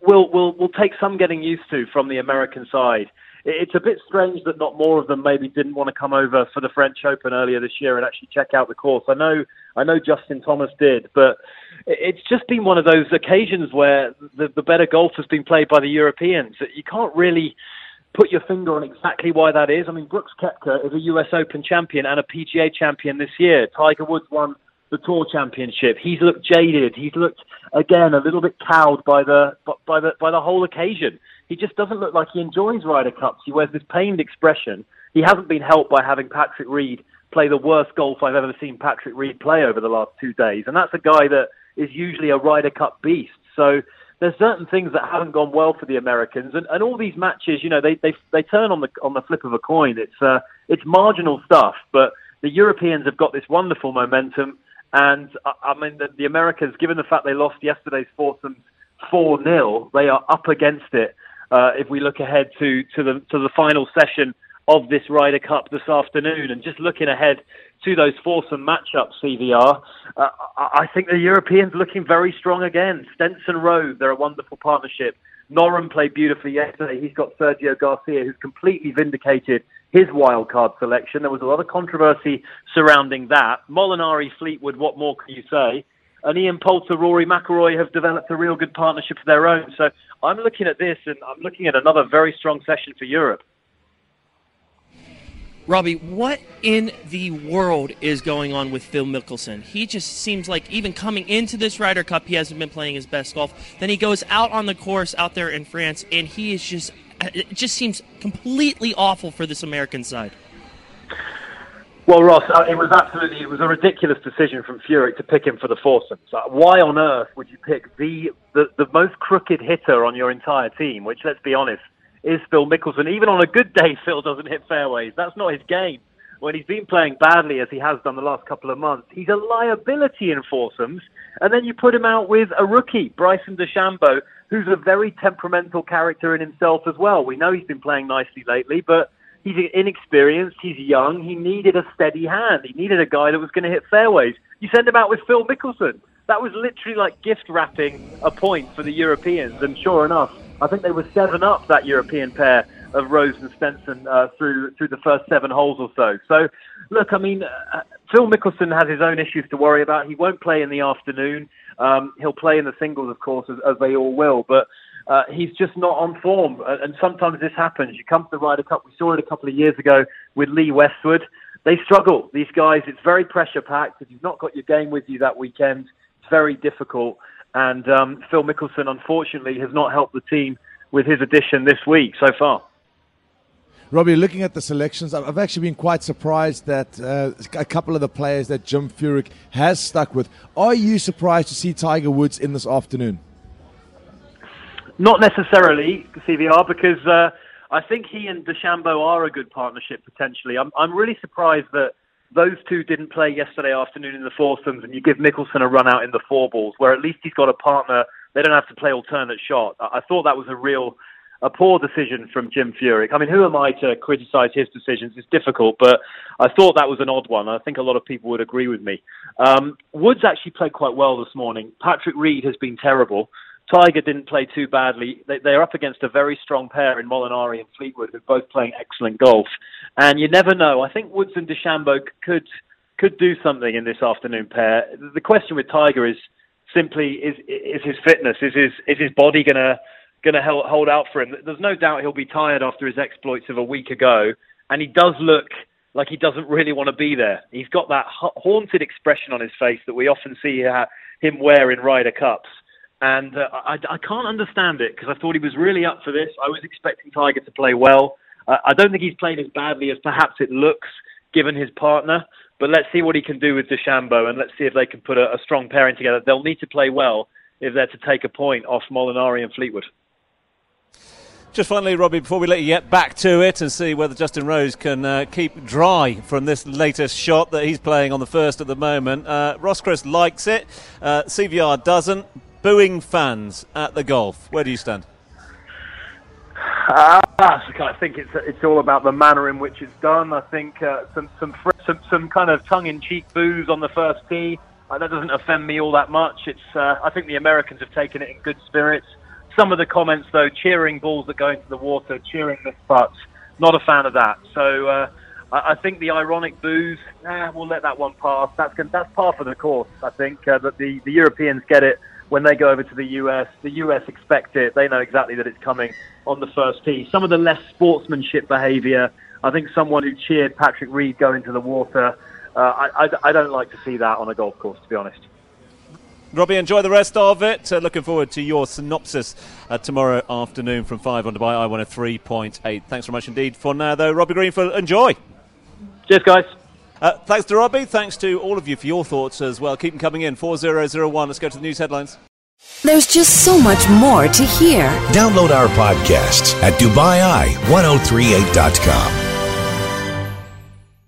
will take some getting used to from the American side. It's a bit strange that not more of them maybe didn't want to come over for the French Open earlier this year and actually check out the course. I know Justin Thomas did, but it's just been one of those occasions where the better golf has been played by the Europeans. You can't really put your finger on exactly why that is. I mean, Brooks Koepka is a US Open champion and a PGA champion this year. Tiger Woods won the Tour Championship. He's looked jaded. He's looked, again, a little bit cowed by the whole occasion. He just doesn't look like he enjoys Ryder Cups. He wears this pained expression. He hasn't been helped by having Patrick Reed play the worst golf I've ever seen Patrick Reed play over the last 2 days. And that's a guy that is usually a Ryder Cup beast. So there's certain things that haven't gone well for the Americans. And all these matches, you know, they turn on the flip of a coin. It's marginal stuff, but the Europeans have got this wonderful momentum. And I mean, the Americans, given the fact they lost yesterday's foursomes 4-0, they are up against it. If we look ahead to the final session of this Ryder Cup this afternoon, and just looking ahead to those foursome matchups, CVR, I think the Europeans looking very strong again. Stenson Rose, they're a wonderful partnership. Noren played beautifully yesterday. He's got Sergio Garcia, who's completely vindicated his wildcard selection. There was a lot of controversy surrounding that. Molinari, Fleetwood, what more can you say? And Ian Poulter, Rory McIlroy have developed a real good partnership of their own. So I'm looking at this, and I'm looking at another very strong session for Europe. Robbie, what in the world is going on with Phil Mickelson? He just seems like even coming into this Ryder Cup, he hasn't been playing his best golf. Then he goes out on the course out there in France, and he is it just seems completely awful for this American side. Well, Ross, it was a ridiculous decision from Furyk to pick him for the foursomes. Why on earth would you pick the most crooked hitter on your entire team, which, let's be honest, is Phil Mickelson? Even on a good day, Phil doesn't hit fairways. That's not his game. When he's been playing badly, as he has done the last couple of months, he's a liability in foursomes. And then you put him out with a rookie, Bryson DeChambeau, who's a very temperamental character in himself as well. We know he's been playing nicely lately, but he's inexperienced, he's young, he needed a steady hand. He needed a guy that was going to hit fairways. You send him out with Phil Mickelson. That was literally like gift wrapping a point for the Europeans, and sure enough, I think they were 7-up, that European pair of Rose and Stenson, through the first 7 holes or so. So, look, I mean, Phil Mickelson has his own issues to worry about. He won't play in the afternoon. He'll play in the singles, of course, as they all will, but he's just not on form, and sometimes this happens. You come to the Ryder Cup, we saw it a couple of years ago with Lee Westwood. They struggle, these guys. It's very pressure-packed. If you've not got your game with you that weekend, it's very difficult. And Phil Mickelson, unfortunately, has not helped the team with his addition this week so far. Robbie, looking at the selections, I've actually been quite surprised that a couple of the players that Jim Furyk has stuck with. Are you surprised to see Tiger Woods in this afternoon? Not necessarily, CVR, because I think he and DeChambeau are a good partnership potentially. I'm really surprised that those two didn't play yesterday afternoon in the foursomes, and you give Mickelson a run out in the four balls, where at least he's got a partner. They don't have to play alternate shot. I thought that was a poor decision from Jim Furyk. I mean, who am I to criticise his decisions? It's difficult, but I thought that was an odd one. I think a lot of people would agree with me. Woods actually played quite well this morning. Patrick Reed has been terrible. Tiger didn't play too badly. They're up against a very strong pair in Molinari and Fleetwood, who are both playing excellent golf. And you never know. I think Woods and DeChambeau could do something in this afternoon pair. The question with Tiger is simply is his fitness, is his body gonna hold out for him? There's no doubt he'll be tired after his exploits of a week ago, and he does look like he doesn't really want to be there. He's got that haunted expression on his face that we often see him wear in Ryder Cups. And I can't understand it, because I thought he was really up for this. I was expecting Tiger to play well. I don't think he's played as badly as perhaps it looks, given his partner. But let's see what he can do with DeChambeau, and let's see if they can put a strong pairing together. They'll need to play well if they're to take a point off Molinari and Fleetwood. Just finally, Robbie, before we let you get back to it and see whether Justin Rose can keep dry from this latest shot that he's playing on the first at the moment. Ross Chris likes it. CVR doesn't. Booing fans at the golf. Where do you stand? I think it's all about the manner in which it's done. I think some kind of tongue-in-cheek boos on the first tee. That doesn't offend me all that much. I think the Americans have taken it in good spirits. Some of the comments, though, cheering balls that go into the water, cheering missed putts, not a fan of that. So I think the ironic boos, we'll let that one pass. That's par for the course. I think that the Europeans get it when they go over to the US. The US expect it. They know exactly that it's coming on the first tee. Some of the less sportsmanship behaviour, I think someone who cheered Patrick Reed go into the water, I don't like to see that on a golf course, to be honest. Robbie, enjoy the rest of it. Looking forward to your synopsis tomorrow afternoon from 5 on Dubai I-103.8. Thanks very much indeed. For now, though, Robbie Greenfield, enjoy. Cheers, guys. Thanks to Robbie. Thanks to all of you for your thoughts as well. Keep them coming in. 4001. Let's go to the news headlines. There's just so much more to hear. Download our podcasts at DubaiI1038.com.